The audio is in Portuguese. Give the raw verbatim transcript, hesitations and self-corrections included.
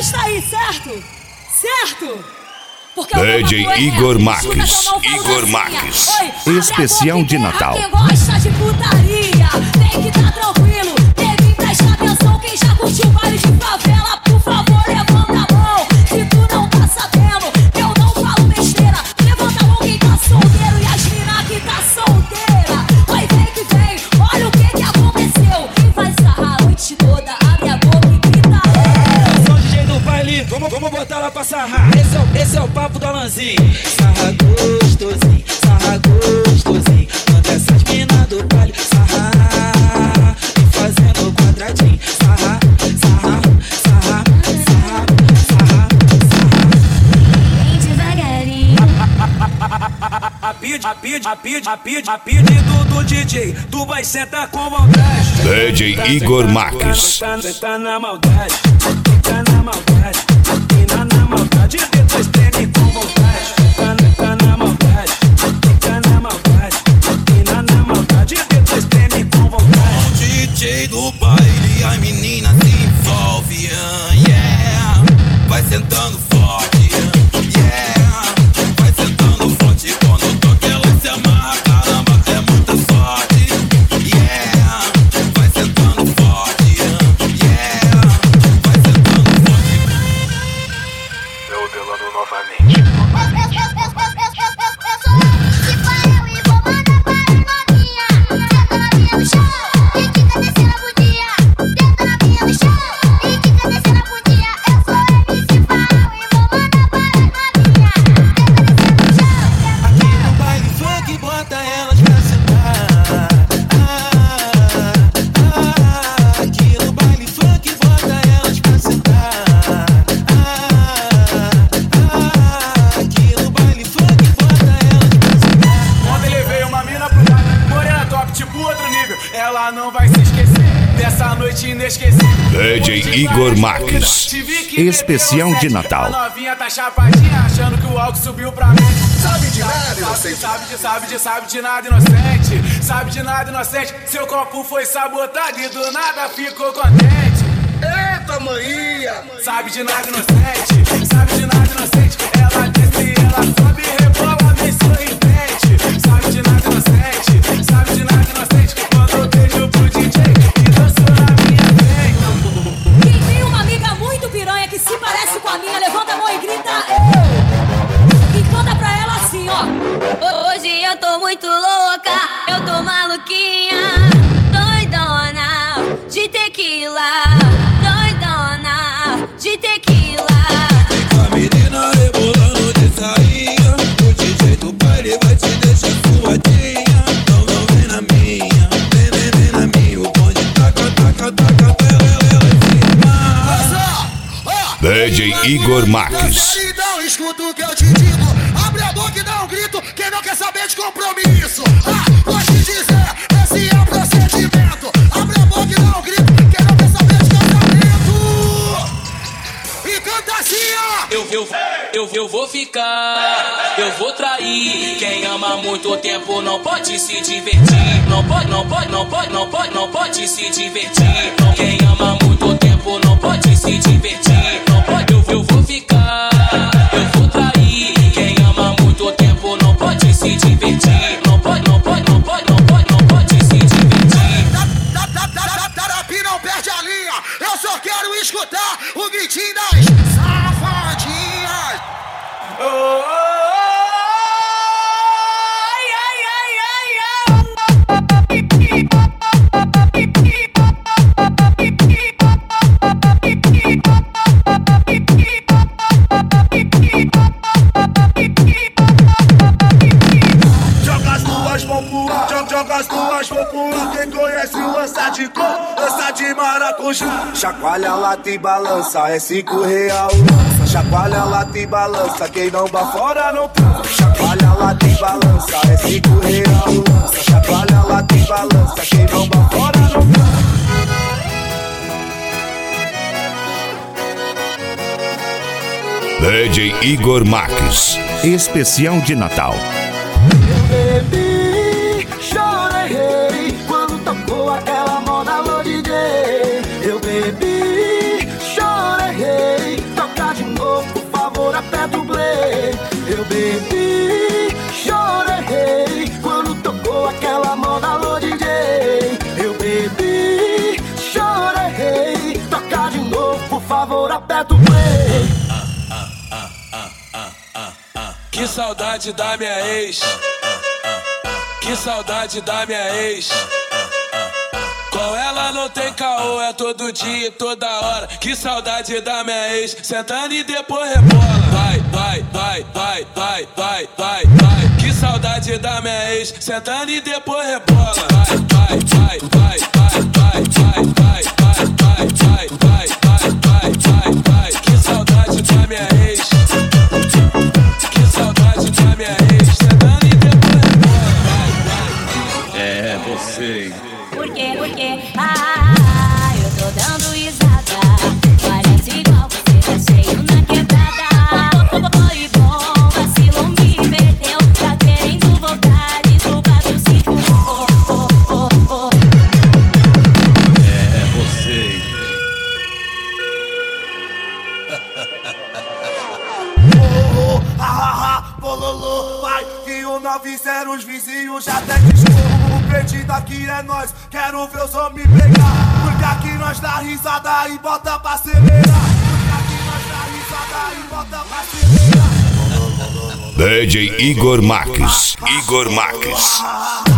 está aí, certo? Certo? Porque D J Igor Marques. Igor Marques. Especial de Natal. Quem gosta de putaria tem que tá tranquilo. Tem que prestar atenção. Quem já curtiu baile de favela, por favor, levanta a mão. Se tu não tá sabendo, eu não falo besteira. Levanta a mão quem tá solteiro e as mina que tá solteira. Oi, vem que vem, olha o que que aconteceu. Quem vai sarrar a noite toda, abre a boca e grita. Eu sou o D J do baile, vamos, vamos botar lá pra sarrar. Esse é, o, esse é o papo do Alanzinho. Sarra gostosinho, sarra gostosinho. Manda essas mina do baile sarrar. E fazendo quadradinho. Sarra, sarra, sarra, sarra, sarra, sarra. Vem devagarinho. A pide, a pide, a pide, a pide, a pedido do D J, tu vai sentar com vontade. D J Igor Marques. Senta na maldade, senta na maldade, senta na maldade, depois treme com vontade. Senta na maldade, senta na maldade, senta na maldade, depois treme com vontade. O D J do baile, a menina se envolve, ah, yeah. Vai sentando forte, yeah. Vai sentando forte quando toca ela se amarra, caramba, é muita sorte, yeah. Vai sentando forte, yeah. Vai sentando forte. Eu delando novamente. Ela não vai se esquecer dessa noite inesquecível. D J Igor Marques. Especial de Natal. A novinha tá chapadinha, achando que o álcool subiu pra mim. Sabe de nada, inocente. Sabe de, sabe de, sabe de nada, inocente. Sabe de nada, inocente. Seu copo foi sabotado e do nada ficou contente. Eita, maninha. Sabe de nada, inocente. Sabe de nada, inocente. Ela desce, ela sobe e rebola bem sorridente. Sabe de nada, inocente. Sabe de nada, inocente. Quando eu beijo pro D J e dançou na minha frente. Quem tem uma amiga muito piranha que se parece com a minha, levanta a mão e grita eu. E conta pra ela assim, ó. Hoje eu tô muito louca, eu tô maluquinha, doidona de tequila, doidona de tequila. A menina rebolando de sainha, o D J do baile vai te deixar suadinha. Não, não vem na minha, vem, vem, vem na minha. O bonde taca, taca, taca, ela em cima. D J Igor Marques. Então escuta o que eu te digo. Abre a boca e dá um grito. Quem não quer saber de compromisso. Ah, vou te dizer, esse é o procedimento. Abre a boca e dá um grito. Quem não quer saber de casamento. E canta assim, ó. Eu, eu, eu, eu vou ficar, eu vou trair. Quem ama muito tempo não pode se divertir. Não pode, não pode, não pode, não pode, não pode se divertir. Não, quem ama muito tempo não pode se divertir. Não pode, eu, eu vou ficar, eu vou trair. Quem ama muito tempo não pode se divertir. Não pode, não pode, não pode, não pode, não pode se divertir. Tarapi não perde a linha. Eu só quero escutar o gritinho das safadinhas. Oh, oh, oh. Joga as duas mãos pro ar. Quem conhece o lança de cor, lança de maracujá. Chacoalha, lata e balança, é cinco real lança. Chacoalha, lata e balança, quem não dá fora não transa. Chacoalha, lata e balança, é cinco real lança. Chacoalha, lata e balança, quem não dá fora não transa. D J Igor Marques. Especial de Natal. Eu bebi, chorei quando tocou aquela moda no D J. Eu bebi, chorei, Eu bebi, chorei quando tocou aquela moda alô D J. Eu bebi, chorei, toca de novo, por favor, aperta o play. Que saudade da minha ex. Que saudade da minha ex. Com ela não tem caô, é todo dia e toda hora. Que saudade da minha ex, sentando e depois rebola. Vai, vai, vai, vai, vai, vai, vai, vai. Que saudade da minha ex, sentando e depois rebola. Vai, vai, vai, vai, vai, vai, vai, vai, vai, vai, vai, vai, vai, vai, vai. Que saudade da minha ex. Que saudade da minha ex, sentando e depois rebola. Vai, vai, vai. É você. Por quê? Por quê? Ah, eu tô dando risada. Parece igual você tá cheio na quebrada. Foi bom, vacilou, me perdeu. Tá querendo voltar, desculpa do sítio. Oh, oh, oh, oh. É você. Oh, oh, ha, ha, ha, bololô, vai. Que o nove zero os vizinhos já até discorram. O pretinho daqui é nós, quero ver os homens pegar. Porque aqui nós dá risada e bota pra acelerar. Porque aqui nós dá risada e bota pra acelerar. D J Igor Marques. Igor Marques.